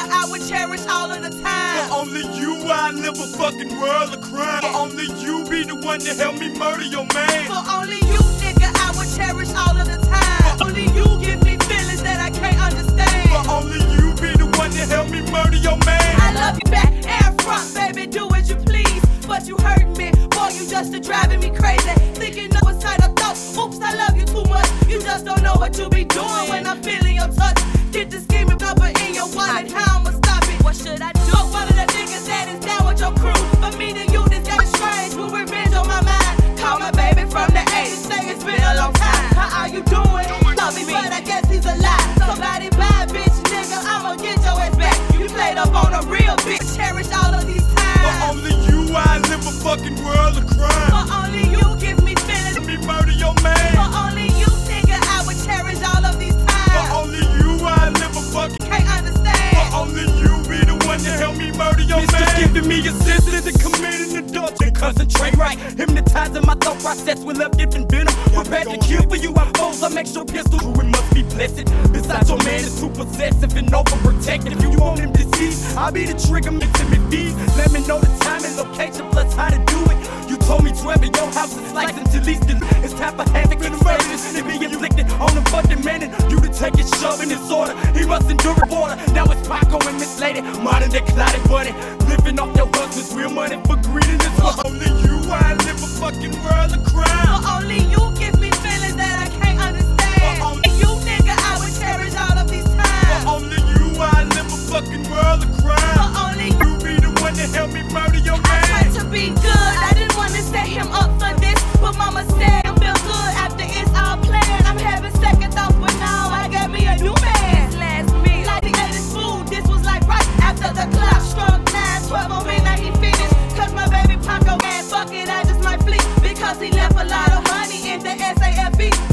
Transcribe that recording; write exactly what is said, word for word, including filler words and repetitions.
I would cherish all of the time. For only you I live a fucking world of crime. For only you be the one to help me murder your man. For only you, nigga, I would cherish all of the time. For only you give me feelings that I can't understand. For only you be the one to help me murder your man. I love you back and front, baby, do as you please. But you hurting me, boy, you just a driving me crazy. Thinking of a side of thoughts, oops, I love you too much. You just don't know what you be doing when I'm feeling your touch. Get the scheming number in your wallet, how I'ma stop it? What should I do? Oh, one of the niggas that is down with your crew. For me to you, this got strange, with revenge on my mind. Call my baby from the eighties, say it's been a long time. How are you doing? Love me, but I guess he's alive. Somebody buy a bitch, nigga, I'ma get your ass back. You played up on a real bitch, cherish all of these times. For only you I live a fucking world of crime. For only you give me feelings. Let me murder your man. For only you, nigga, I would cherish all of these times. For only you I live a fucking. Can't understand. For only you be the one to help me murder your Mister man. Giving me assistance in committing adultery. Concentrate right, hypnotizing my thought process with love different venom. Prepared to kill for you, I pose, I make sure pistol. It must be blessed. Besides, your man is too possessive and overprotective. If you want him deceased, I'll be the trigger, mixing me fees. Let me know the time and location, plus how to do it. You told me twelve in your house is sliced into least. It's time for havoc and murders to be inflicted on the fucking man. And you to take it, shove in his order. He must endure a border. Now it's Paco and Miss Lady, modern day clouded bunny. Living off your husband's real money for greediness. For only you I live a fucking world of crime. For only you give me feelings that I can't understand. For only you, nigga, I would cherish all of these For times. only you I live a fucking world of crime. For only you, You be the one to help me murder your I tried man. to be good. I didn't want to set him up for this, but mama said I feel good after it's all planned. I'm having second thoughts, but now I got me a new man. Last me like the ate his food. This was like right after the clock struck nine, twelve on midnight he finished. Cause my baby Paco and fuck it, I just might flee because he left a lot of money in the S A F E.